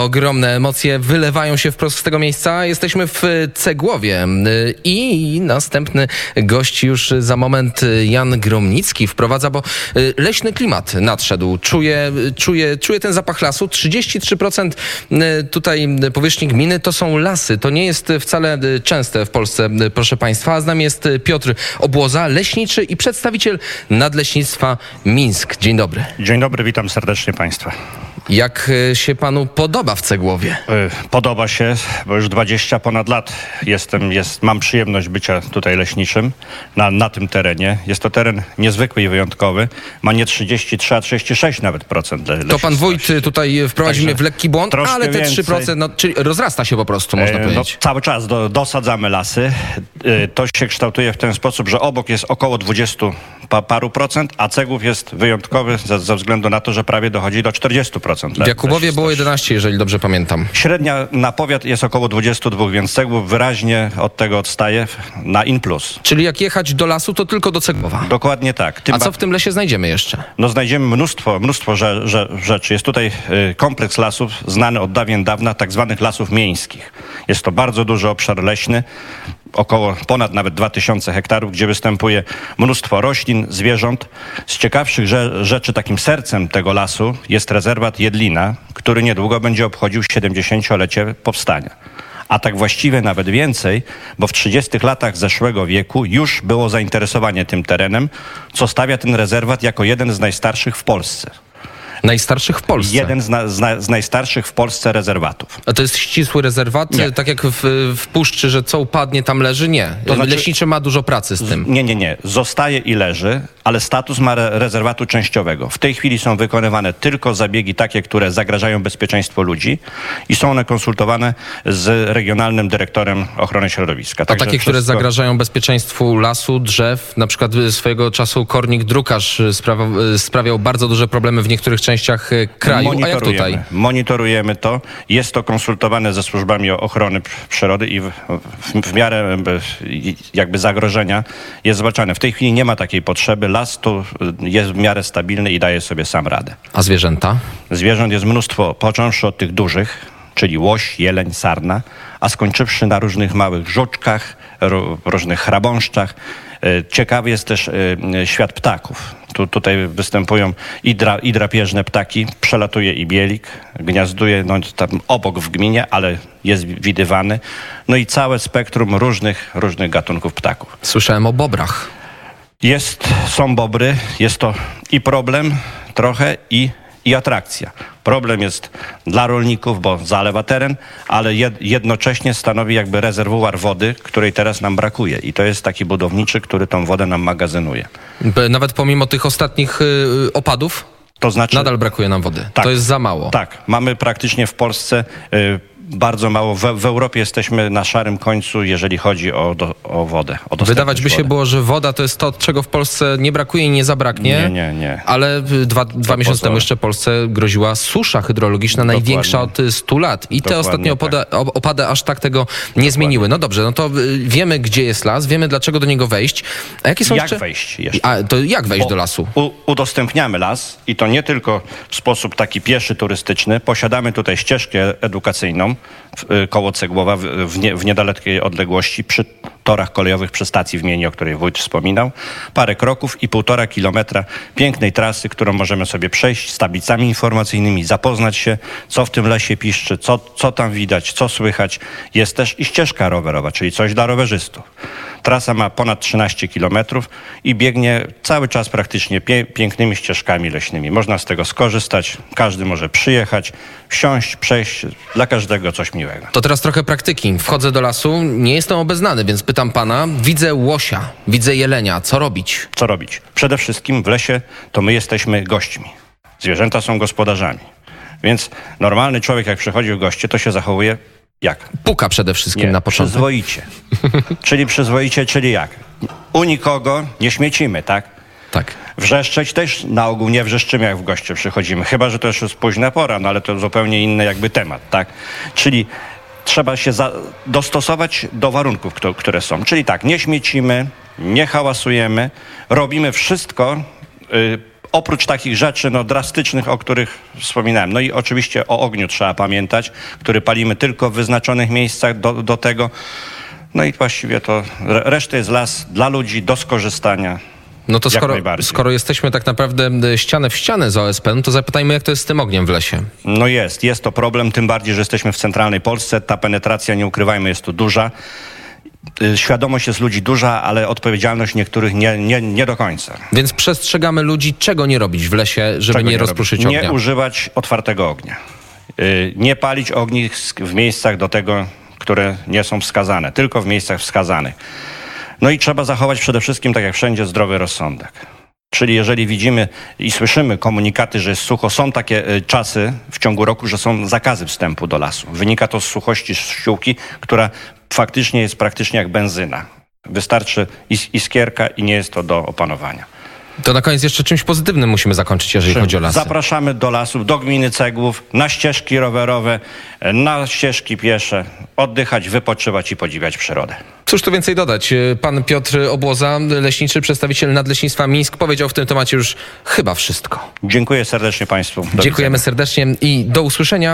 Ogromne emocje wylewają się wprost z tego miejsca. Jesteśmy w Cegłowie i następny gość już za moment, Jan Gromnicki, wprowadza, bo leśny klimat nadszedł. Czuję ten zapach lasu. 33% tutaj powierzchni gminy to są lasy. To nie jest wcale częste w Polsce, proszę Państwa. A z nami jest Piotr Obłoza, leśniczy i przedstawiciel Nadleśnictwa Mińsk. Dzień dobry. Dzień dobry, witam serdecznie Państwa. Jak się panu podoba w Cegłowie? Podoba się, bo już 20 ponad lat mam przyjemność bycia tutaj leśniczym na tym terenie. Jest to teren niezwykły i wyjątkowy. Ma nie 33, a 36 nawet procent leśnictwa. To pan wójt tutaj wprowadził mnie w lekki błąd, ale te więcej. 3%, czyli rozrasta się po prostu, można powiedzieć. Cały czas dosadzamy lasy. To się kształtuje w ten sposób, że obok jest około 20 paru procent, a Cegłów jest wyjątkowy ze względu na to, że prawie dochodzi do 40%. W Jakubowie było 11, jeżeli dobrze pamiętam. Średnia na powiat jest około 22, więc Cegłów wyraźnie od tego odstaje na in plus. Czyli jak jechać do lasu, to tylko do Cegłowa. Dokładnie tak. A co w tym lesie znajdziemy jeszcze? No znajdziemy mnóstwo rzeczy. Jest tutaj kompleks lasów znany od dawien dawna, tak zwanych lasów miejskich. Jest to bardzo duży obszar leśny, ponad nawet 2000 hektarów, gdzie występuje mnóstwo roślin, zwierząt. Z ciekawszych rzeczy, takim sercem tego lasu jest rezerwat Jedlina, który niedługo będzie obchodził 70-lecie powstania. A tak właściwie nawet więcej, bo w 30 latach zeszłego wieku już było zainteresowanie tym terenem, co stawia ten rezerwat jako jeden z najstarszych w Polsce. Najstarszych w Polsce? Jeden z najstarszych w Polsce rezerwatów. A to jest ścisły rezerwat? Nie. Tak jak w puszczy, że co upadnie tam leży? Nie. To znaczy, leśniczy ma dużo pracy z tym. Nie. Zostaje i leży, ale status ma rezerwatu częściowego. W tej chwili są wykonywane tylko zabiegi takie, które zagrażają bezpieczeństwu ludzi i są one konsultowane z regionalnym dyrektorem ochrony środowiska. A takie, które zagrażają bezpieczeństwu lasu, drzew, na przykład swojego czasu kornik drukarz sprawiał bardzo duże problemy w niektórych częściach kraju. A jak tutaj? Monitorujemy to. Jest to konsultowane ze służbami ochrony przyrody i w miarę jakby zagrożenia jest zwalczane. W tej chwili nie ma takiej potrzeby. Las tu jest w miarę stabilny i daje sobie sam radę. A zwierzęta? Zwierząt jest mnóstwo, począwszy od tych dużych, czyli łoś, jeleń, sarna, a skończywszy na różnych małych żuczkach, różnych chrabąszczach. Ciekawy jest też świat ptaków. Tutaj występują i drapieżne ptaki, przelatuje i bielik, gniazduje tam obok w gminie, ale jest widywany. No i całe spektrum różnych gatunków ptaków. Słyszałem o bobrach. Są bobry, jest to i problem trochę i atrakcja. Problem jest dla rolników, bo zalewa teren, ale jednocześnie stanowi jakby rezerwuar wody, której teraz nam brakuje. I to jest taki budowniczy, który tą wodę nam magazynuje. Nawet pomimo tych ostatnich opadów? To znaczy, nadal brakuje nam wody. Tak, to jest za mało. Tak. Mamy praktycznie w Polsce bardzo mało. W Europie jesteśmy na szarym końcu, jeżeli chodzi o wodę. Wydawać by się było, że woda to jest to, czego w Polsce nie brakuje i nie zabraknie. Nie. Ale dwa miesiące temu jeszcze Polsce groziła susza hydrologiczna, największa od 100 lat. I te ostatnie opady aż tak tego nie zmieniły. No dobrze, no to wiemy, gdzie jest las, wiemy, dlaczego do niego wejść. A jakie są wejść jeszcze? Jak wejść do lasu? Udostępniamy las i to nie tylko w sposób taki pieszy, turystyczny. Posiadamy tutaj ścieżkę edukacyjną koło Cegłowa w niedalekiej odległości przy torach kolejowych przy stacji w Mieni, o której wójt wspominał. Parę kroków i 1,5 kilometra pięknej trasy, którą możemy sobie przejść z tablicami informacyjnymi, zapoznać się, co w tym lesie piszczy, co tam widać, co słychać. Jest też i ścieżka rowerowa, czyli coś dla rowerzystów. Trasa ma ponad 13 kilometrów i biegnie cały czas praktycznie pięknymi ścieżkami leśnymi. Można z tego skorzystać, każdy może przyjechać, wsiąść, przejść, dla każdego coś miłego. To teraz trochę praktyki. Wchodzę do lasu, nie jestem obeznany, więc pytam pana, widzę łosia, widzę jelenia, co robić? Co robić? Przede wszystkim w lesie to my jesteśmy gośćmi. Zwierzęta są gospodarzami. Więc normalny człowiek, jak przychodzi w goście, to się zachowuje jak? Puka przede wszystkim na początku. Przyzwoicie, czyli jak? U nikogo nie śmiecimy, tak? Tak. Wrzeszczeć też na ogół nie wrzeszczymy, jak w goście przychodzimy. Chyba że to już jest późna pora, no ale to zupełnie inny jakby temat, tak? Czyli trzeba się dostosować do warunków, które są. Czyli tak, nie śmiecimy, nie hałasujemy, robimy wszystko oprócz takich rzeczy drastycznych, o których wspominałem, no i oczywiście o ogniu trzeba pamiętać, który palimy tylko w wyznaczonych miejscach do tego. No i właściwie to reszta jest las dla ludzi do skorzystania. No to skoro jesteśmy tak naprawdę ścianę w ścianę z OSP, no to zapytajmy, jak to jest z tym ogniem w lesie. No jest to problem, tym bardziej, że jesteśmy w centralnej Polsce. Ta penetracja, nie ukrywajmy, jest tu duża. Świadomość jest ludzi duża, ale odpowiedzialność niektórych nie do końca. Więc przestrzegamy ludzi, czego nie robić w lesie, żeby nie rozproszyć ognia. Nie używać otwartego ognia. Nie palić ognisk w miejscach do tego, które nie są wskazane, tylko w miejscach wskazanych. No i trzeba zachować przede wszystkim, tak jak wszędzie, zdrowy rozsądek. Czyli jeżeli widzimy i słyszymy komunikaty, że jest sucho, są takie czasy w ciągu roku, że są zakazy wstępu do lasu. Wynika to z suchości ściółki, która faktycznie jest praktycznie jak benzyna. Wystarczy iskierka i nie jest to do opanowania. To na koniec jeszcze czymś pozytywnym musimy zakończyć, jeżeli chodzi o lasy. Zapraszamy do lasów, do gminy Cegłów, na ścieżki rowerowe, na ścieżki piesze, oddychać, wypoczywać i podziwiać przyrodę. Cóż tu więcej dodać? Pan Piotr Obłoza, leśniczy, przedstawiciel Nadleśnictwa Mińsk, powiedział w tym temacie już chyba wszystko. Dziękuję serdecznie Państwu. Dziękujemy serdecznie i do usłyszenia.